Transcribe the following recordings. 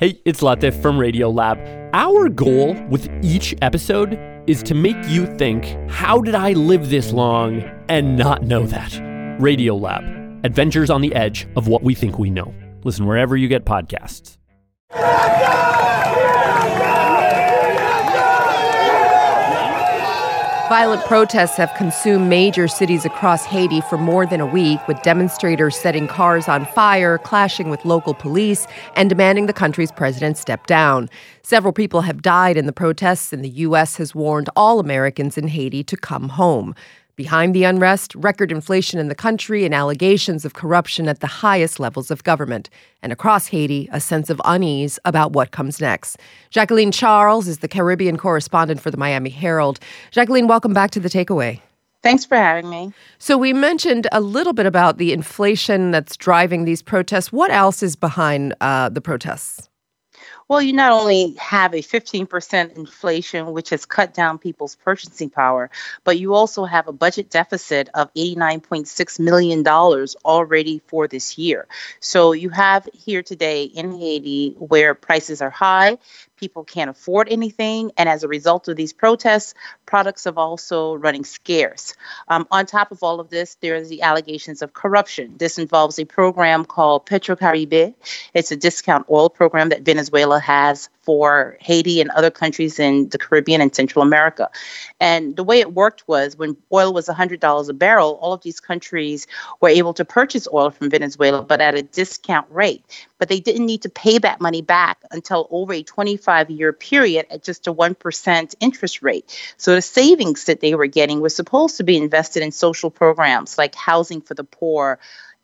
Hey, it's Latif from Radiolab. Our goal with each episode is to make you think, how did I live this long and not know that? Radiolab, adventures on the edge of what we think we know. Listen wherever you get podcasts. Violent protests have consumed major cities across Haiti for more than a week, with demonstrators setting cars on fire, clashing with local police, and demanding the country's president step down. Several people have died in the protests, and the U.S. has warned all Americans in Haiti to come home. Behind the unrest, record inflation in the country and allegations of corruption at the highest levels of government. And across Haiti, a sense of unease about what comes next. Jacqueline Charles is the Caribbean correspondent for the Miami Herald. Jacqueline, welcome back to The Takeaway. Thanks for having me. So we mentioned a little bit about the inflation that's driving these protests. What else is behind the protests? Well, you not only have a 15% inflation, which has cut down people's purchasing power, but you also have a budget deficit of $89.6 million already for this year. So you have here today in Haiti where prices are high, people can't afford anything, and as a result of these protests, products are also running scarce. On top of all of this, there are the allegations of corruption. This involves a program called Petrocaribe. It's a discount oil program that Venezuela has for Haiti and other countries in the Caribbean and Central America. And the way it worked was when oil was $100 a barrel, all of these countries were able to purchase oil from Venezuela, but at a discount rate. But they didn't need to pay that money back until over a 25-year period at just a 1% interest rate. So the savings that they were getting were supposed to be invested in social programs like housing for the poor,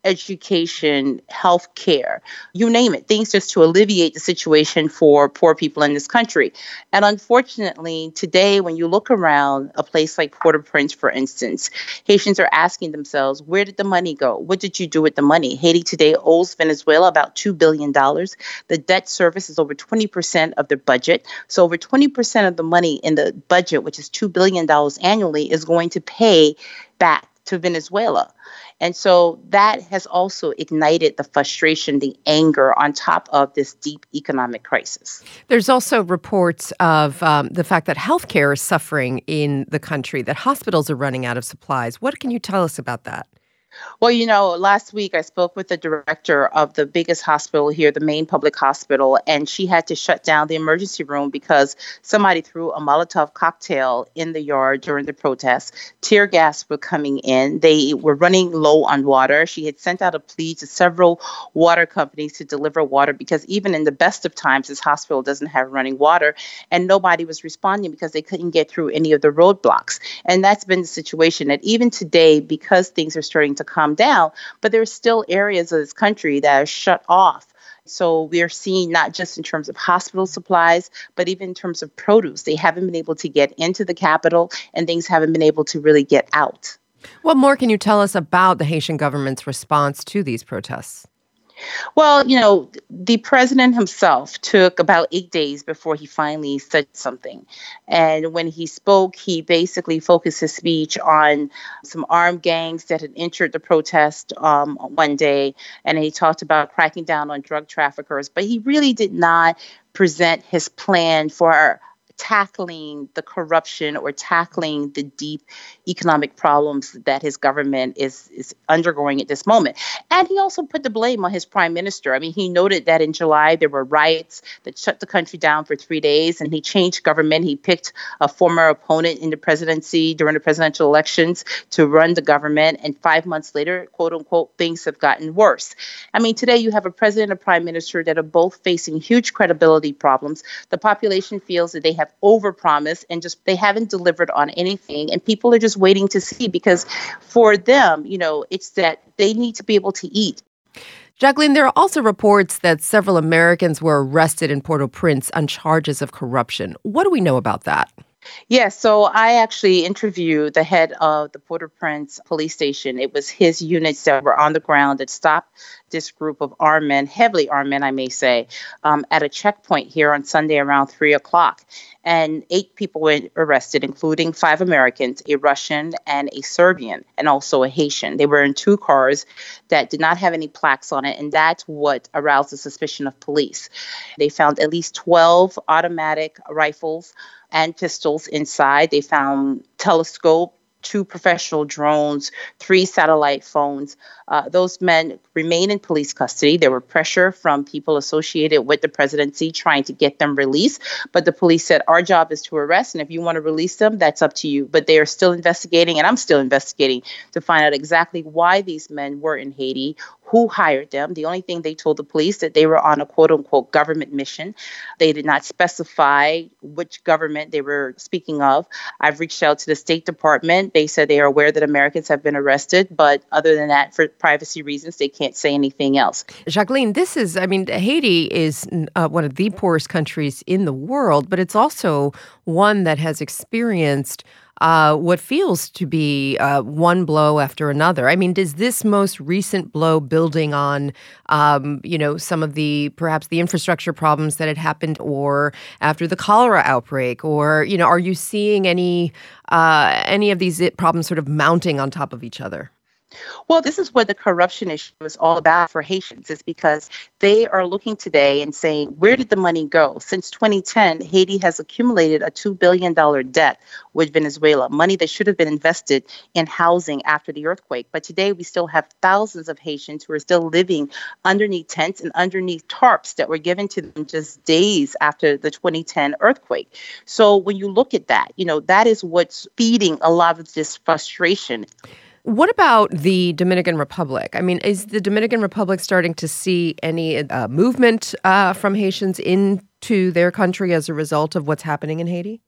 education, health care, you name it, things just to alleviate the situation for poor people in this country. And unfortunately, today, when you look around a place like Port-au-Prince, for instance, Haitians are asking themselves, where did the money go? What did you do with the money? Haiti today owes Venezuela about $2 billion. The debt service is over 20% of their budget. So over 20% of the money in the budget, which is $2 billion annually, is going to pay back to Venezuela. And so that has also ignited the frustration, the anger on top of this deep economic crisis. There's also reports of the fact that healthcare is suffering in the country, that hospitals are running out of supplies. What can you tell us about that? Well, last week I spoke with the director of the biggest hospital here, the main public hospital, and she had to shut down the emergency room because somebody threw a Molotov cocktail in the yard during the protests. Tear gas were coming in. They were running low on water. She had sent out a plea to several water companies to deliver water because even in the best of times, this hospital doesn't have running water, and nobody was responding because they couldn't get through any of the roadblocks. And that's been the situation that even today, because things are starting to calm down, but there's still areas of this country that are shut off. So we are seeing not just in terms of hospital supplies, but even in terms of produce. They haven't been able to get into the capital and things haven't been able to really get out. What more can you tell us about the Haitian government's response to these protests? Well, the president himself took about 8 days before he finally said something. And when he spoke, he basically focused his speech on some armed gangs that had entered the protest one day. And he talked about cracking down on drug traffickers. But he really did not present his plan for tackling the corruption or tackling the deep economic problems that his government is undergoing at this moment. And he also put the blame on his prime minister. I mean, he noted that in July there were riots that shut the country down for 3 days, and he changed government. He picked a former opponent in the presidency during the presidential elections to run the government. And 5 months later, quote unquote, things have gotten worse. I mean, today you have a president and a prime minister that are both facing huge credibility problems. The population feels that they have overpromised and just they haven't delivered on anything, and people are just waiting to see because for them, it's that they need to be able to eat. Jacqueline, there are also reports that several Americans were arrested in Port-au-Prince on charges of corruption. What do we know about that? Yes, so I actually interviewed the head of the Port-au-Prince police station. It was his units that were on the ground that stopped this group of armed men, heavily armed men, I may say, at a checkpoint here on Sunday around 3 o'clock. and 8 people were arrested, including 5 Americans, a Russian and a Serbian, and also a Haitian. They were in 2 cars that did not have any plaques on it, and that's what aroused the suspicion of police. They found at least 12 automatic rifles and pistols inside. They found telescope, 2 professional drones, 3 satellite phones. Those men remain in police custody. There were pressure from people associated with the presidency trying to get them released. But the police said, our job is to arrest. And if you want to release them, that's up to you. But they are still investigating, and I'm still investigating to find out exactly why these men were in Haiti, who hired them. The only thing they told the police that they were on a quote unquote government mission. They did not specify which government they were speaking of. I've reached out to the State Department. They said they are aware that Americans have been arrested, but other than that, for privacy reasons, they can't say anything else. Jacqueline, Haiti is one of the poorest countries in the world, but it's also one that has experienced what feels to be one blow after another. I mean, does this most recent blow building on, some of perhaps the infrastructure problems that had happened, or after the cholera outbreak, or, are you seeing any of these problems sort of mounting on top of each other? Well, this is what the corruption issue is all about for Haitians, is because they are looking today and saying, where did the money go? Since 2010, Haiti has accumulated a $2 billion debt with Venezuela, money that should have been invested in housing after the earthquake. But today we still have thousands of Haitians who are still living underneath tents and underneath tarps that were given to them just days after the 2010 earthquake. So when you look at that, that is what's feeding a lot of this frustration. What about the Dominican Republic? I mean, is the Dominican Republic starting to see any movement from Haitians into their country as a result of what's happening in Haiti?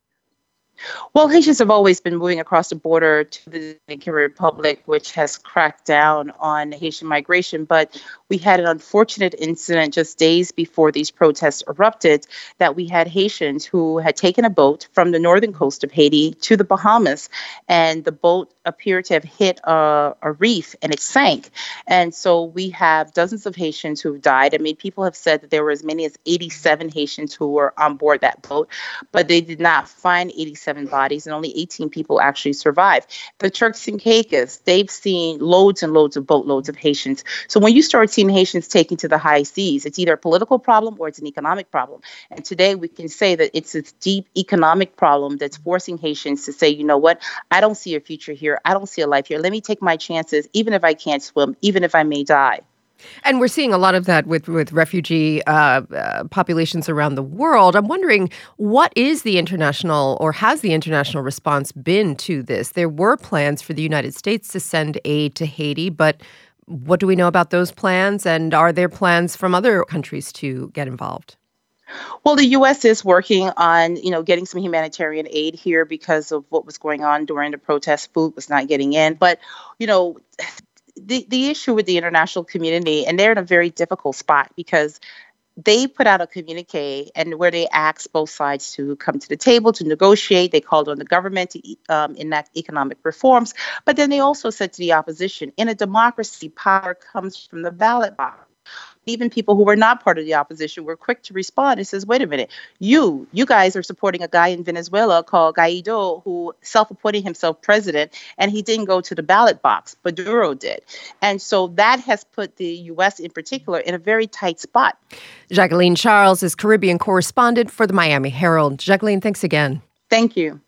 Well, Haitians have always been moving across the border to the Dominican Republic, which has cracked down on Haitian migration. But we had an unfortunate incident just days before these protests erupted, that we had Haitians who had taken a boat from the northern coast of Haiti to the Bahamas, and the boat appeared to have hit a reef and it sank. And so we have dozens of Haitians who've died. I mean, people have said that there were as many as 87 Haitians who were on board that boat, but they did not find 87 bodies, and only 18 people actually survived. The Turks and Caicos, they've seen loads and loads of boatloads of Haitians. So when you start seeing Haitians taken to the high seas, it's either a political problem or it's an economic problem. And today we can say that it's this deep economic problem that's forcing Haitians to say, you know what, I don't see a future here. I don't see a life here. Let me take my chances, even if I can't swim, even if I may die. And we're seeing a lot of that with refugee populations around the world. I'm wondering, what is the international, or has the international response been to this? There were plans for the United States to send aid to Haiti, but what do we know about those plans? And are there plans from other countries to get involved? Well, the U.S. is working on, getting some humanitarian aid here because of what was going on during the protests. Food was not getting in. But, the issue with the international community, and they're in a very difficult spot because they put out a communique and where they asked both sides to come to the table to negotiate. They called on the government to enact economic reforms. But then they also said to the opposition, in a democracy, power comes from the ballot box. Even people who were not part of the opposition were quick to respond and says, wait a minute, you guys are supporting a guy in Venezuela called Guaido, who self-appointed himself president, and he didn't go to the ballot box. Maduro did. And so that has put the U.S. in particular in a very tight spot. Jacqueline Charles is Caribbean correspondent for the Miami Herald. Jacqueline, thanks again. Thank you.